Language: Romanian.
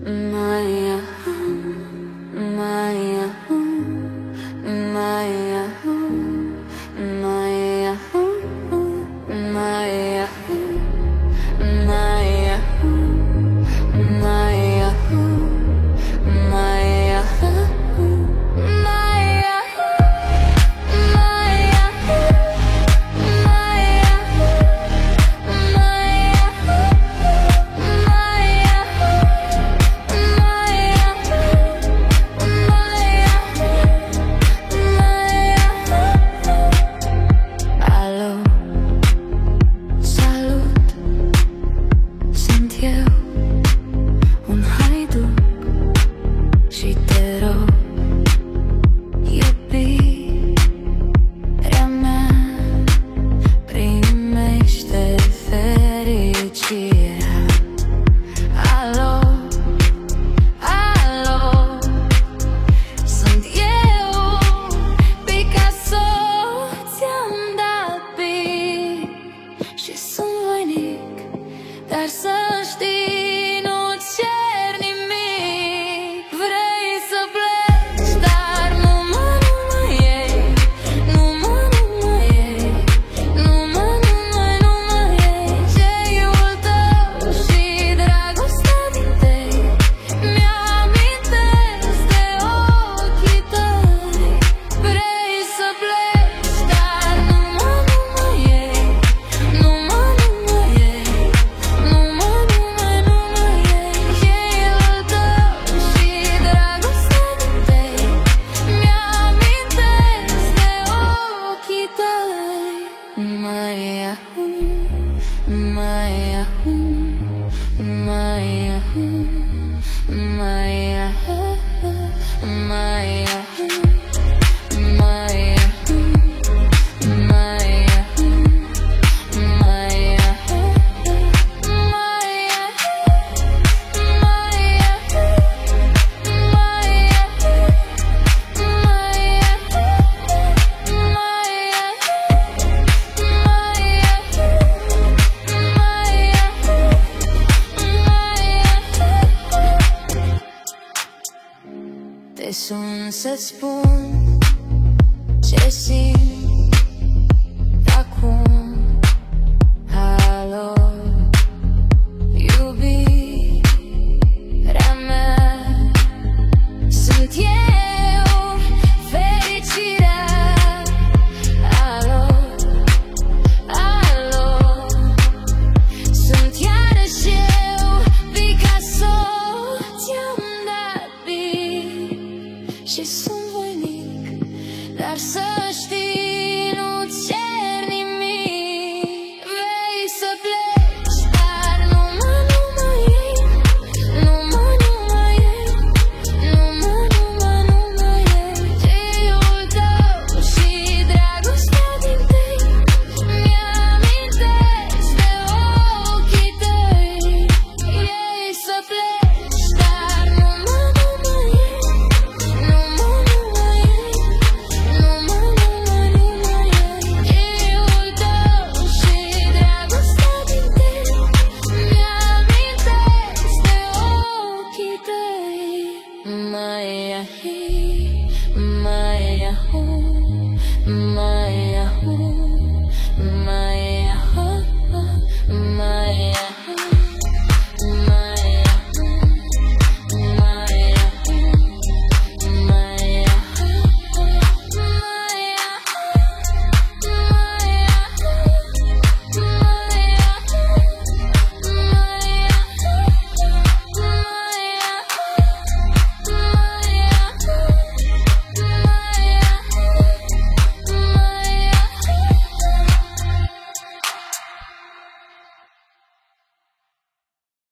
Maya, Maya, Maya, Maya, Maya, Maya, Maya, Maya, dar să știi, nu cer nimic. Vrei să pleci, dar nu mă iei. Nu mă iei. Nu mă iei. Ceiul tău și dragostea din tei mi-amintesc de ochii tăi. Vrei să pleci, dar nu mă iei. Nu mă iei. Maya, Maya, Maya, Maya, Maya, Maya, te sun să-ți spun ce simt.